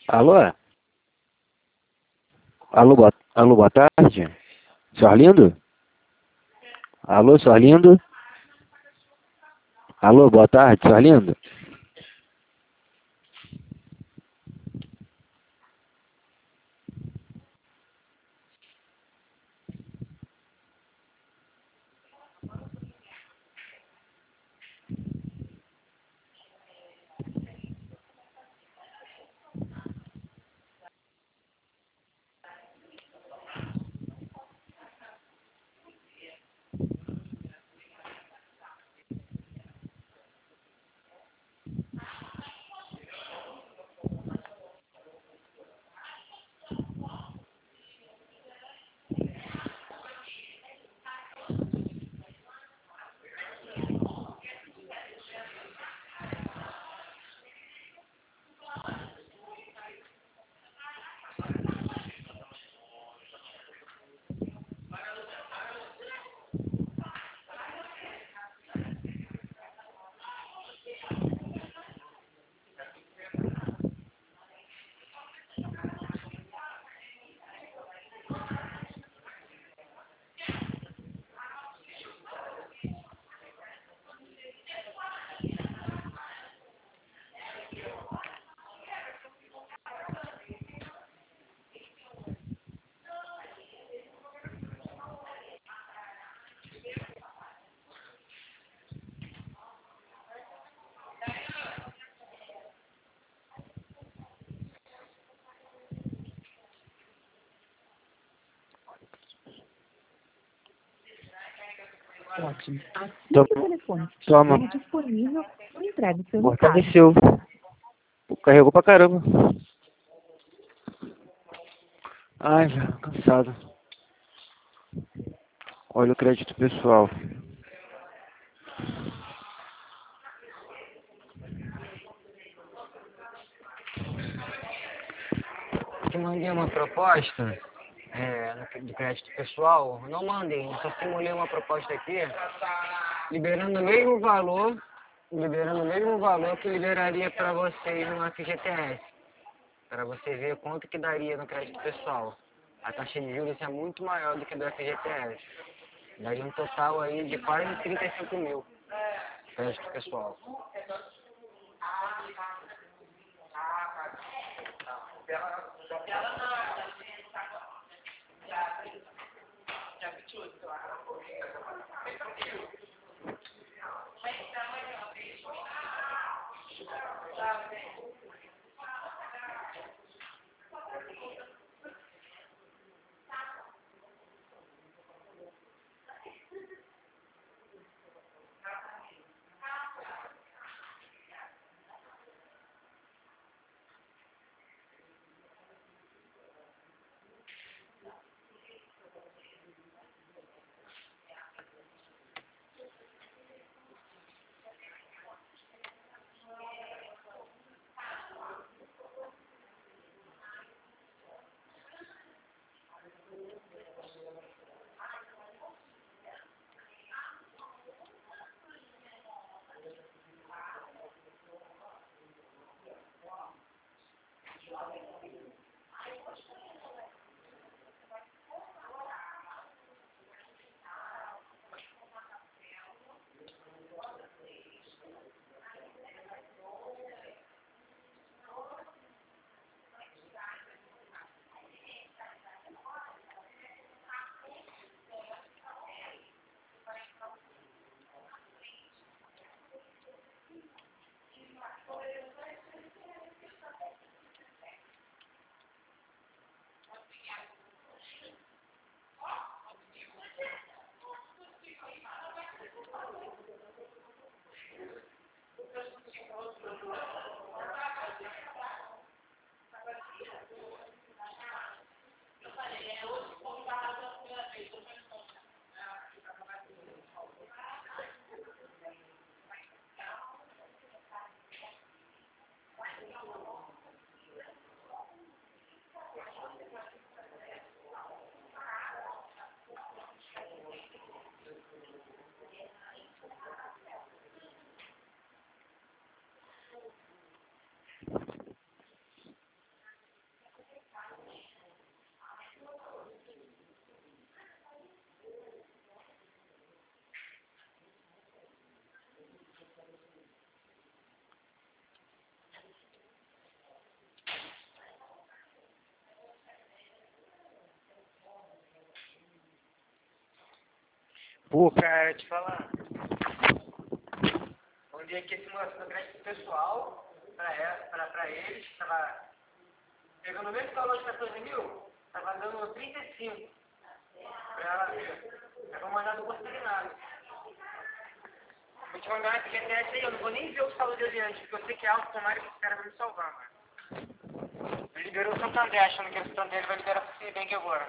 Alô? Alô, boa tarde. Senhor Arlindo? Alô, senhor Arlindo? Alô, boa tarde, senhor Arlindo? Ótimo. Assim que Toma, o telefone toma. estiver disponível, eu entrego o seu recado. Fortaleceu. Carregou pra caramba. Ai, velho, cansado. Olha o crédito pessoal. Te mandei uma proposta do crédito pessoal. Não mandei, eu só simulei uma proposta aqui, liberando o mesmo valor, que liberaria para vocês no FGTS, para você ver quanto que daria no crédito pessoal. A taxa de juros é muito maior do que do FGTS. Daria um total aí de quase 35 mil crédito pessoal. Pô, Cara, te falar. Um dia que esse moço do crédito pessoal, pra eles, tava pegando o mesmo valor de 14 mil, tava dando 35 pra ela ver. Eu vou mandar do consignado. Vou te mandar esse GTS aí, eu não vou nem ver o saldo de adiante, porque eu sei que é alto, tomara que esse cara vai me salvar, mano. Ele liberou o Santander, achando que o Santander vai liberar o Citibank agora.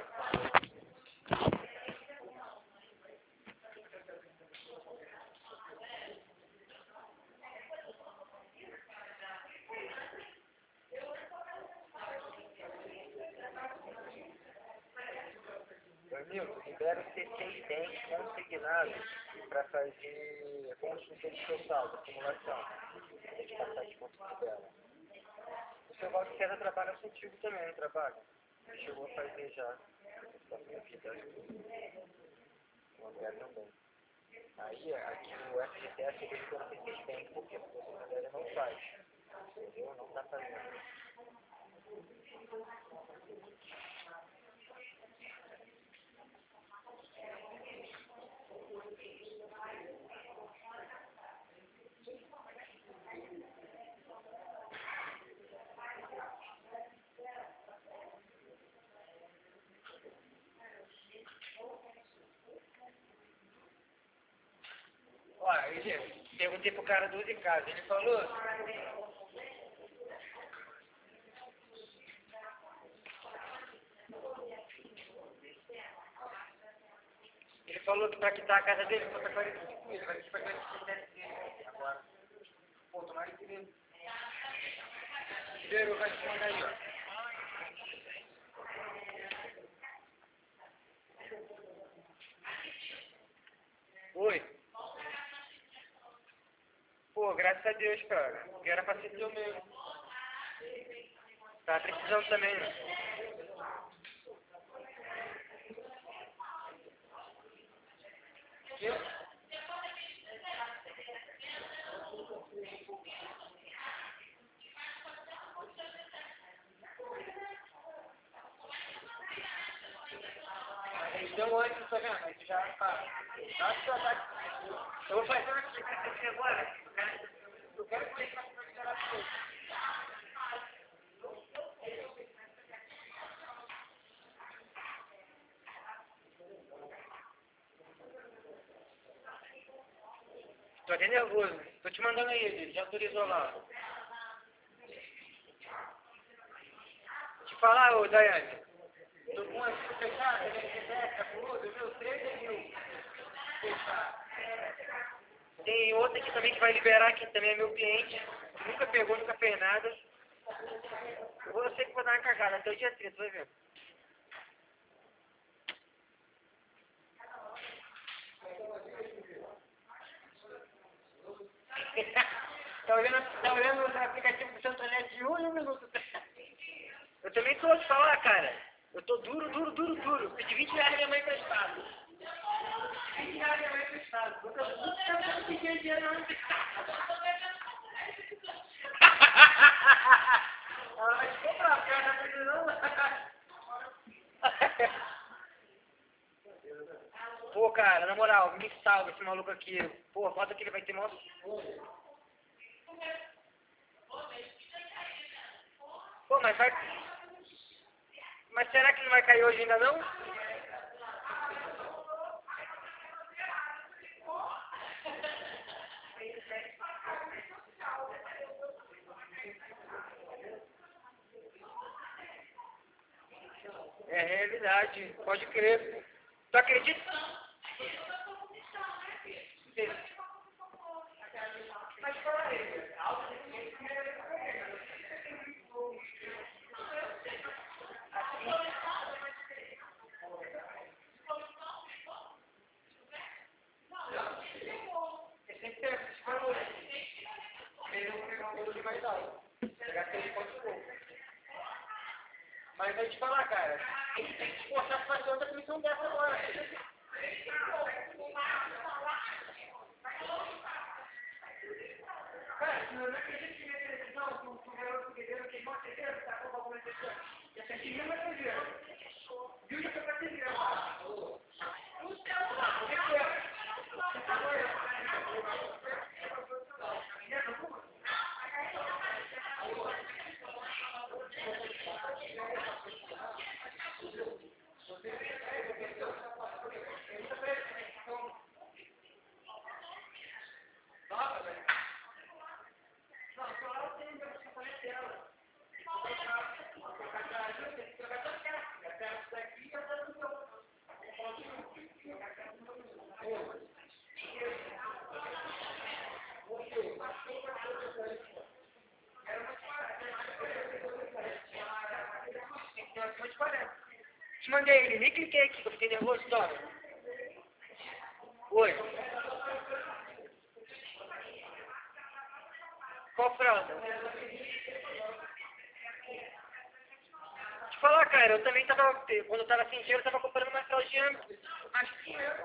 Milton, libera o C6 Bank consignado para fazer consulta do seu saldo, simulação. Tem que passar de quanto libera. O seu Valdo César trabalha contigo também, não trabalha? Ele chegou a fazer já. Da minha vida. O André também. Aí, aqui o FGTS ele libera o C6 Bank, por quê? Porque o Santander não faz. Entendeu? Não está fazendo. Olha, eu perguntei pro cara do de casa, ele falou... Ele falou que pra quitar a casa dele, ele vai ter que pagar o CPF dele agora. Pô, tomara que ele... Liberou, vai te mandar aí, ó. Oi. Pô, graças a Deus, cara. Que era pra ser teu mesmo. Tá precisando também, né? Que? Eles dão antes, tá vendo? Aí já tá. Eu vou fazer uma explicação aqui agora. Eu quero que você faça uma explicação. Tô até nervoso. Tô te mandando aí, ele já autorizou lá. Te falar, ô Daiane. Tô com uma fechada, a Capuloso, viu? 13 mil. Fechado. Tem outra aqui também que vai liberar, que também é meu cliente. Nunca pegou, nunca fez nada. Eu sei que vou dar uma cagada até o dia 30, vai ver. Tá olhando o aplicativo do Santander de 1 minuto. Eu também tô, te falar, cara. Eu tô duro. Pedi 20 reais minha mãe emprestado. 20 reais minha mãe emprestado. Eu não pedi dinheiro não emprestado. Ela vai te comprar, porque ela tá precisando. Pô, cara, na moral, me salva esse maluco aqui. Pô, foda que ele vai ter mó... Pô, mas vai... Mas será que não vai cair hoje ainda não? É realidade, pode crer. Tu acredita? Mas fala aí. Mas eu te falar, cara, tem que te esforçar pra fazer outra comissão dessa agora. Cara, eu não acredito que minha televisão, com o garoto guerreiro queimou a TV, tá com alguma coisa. E essa aqui mesmo é TV. Viu? Já foi pra TV agora. O que é? Te mandei ele, nem cliquei aqui, que eu fiquei nervoso, toma. Oi. Qual fralda? Te falar, cara, eu também tava, quando eu tava sem dinheiro, eu tava comprando uma fraldinha mais fina.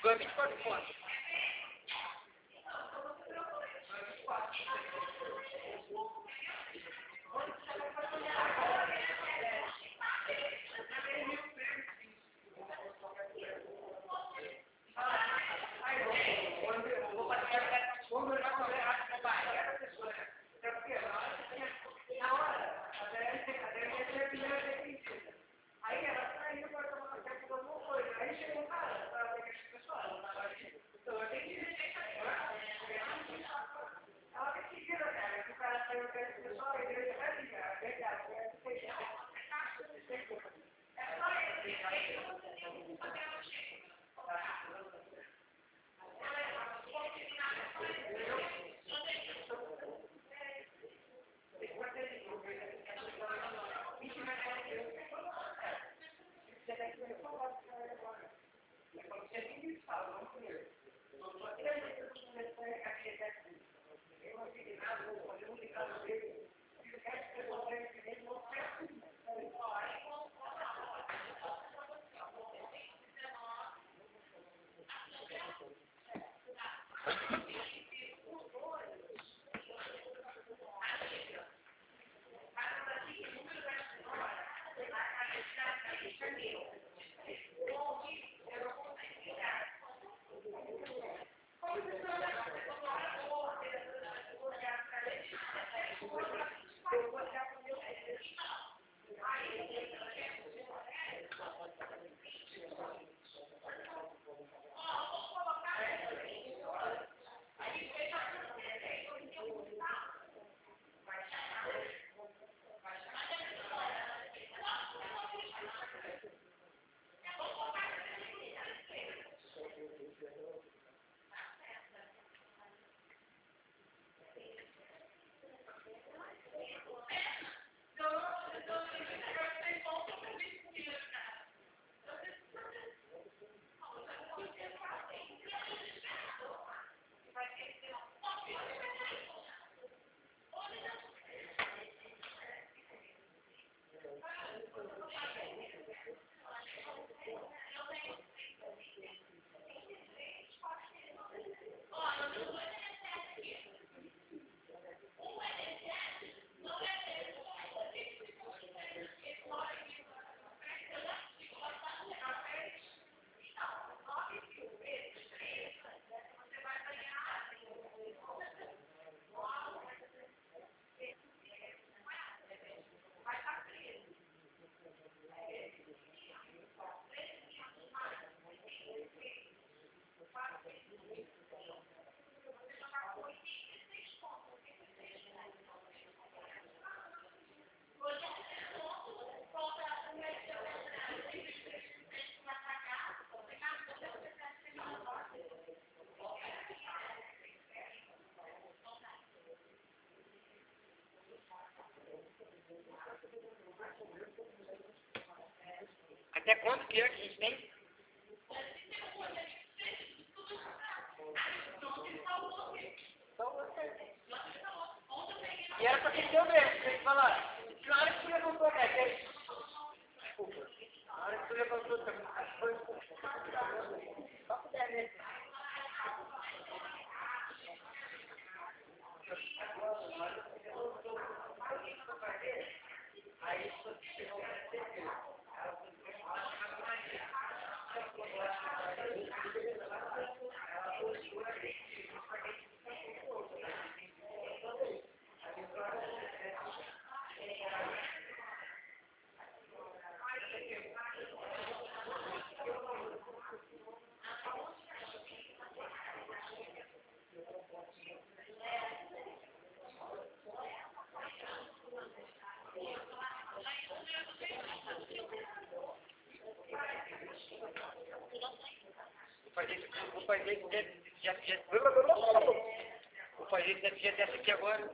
Foi 24 pontos. Até quanto que a gente tem? E era pra quem deu mesmo, tem que falar. Na hora que tu levantou, né? Desculpa. Na hora que tu levantou, foi só puder mesmo. Vou fazer desse jeito dessa aqui agora.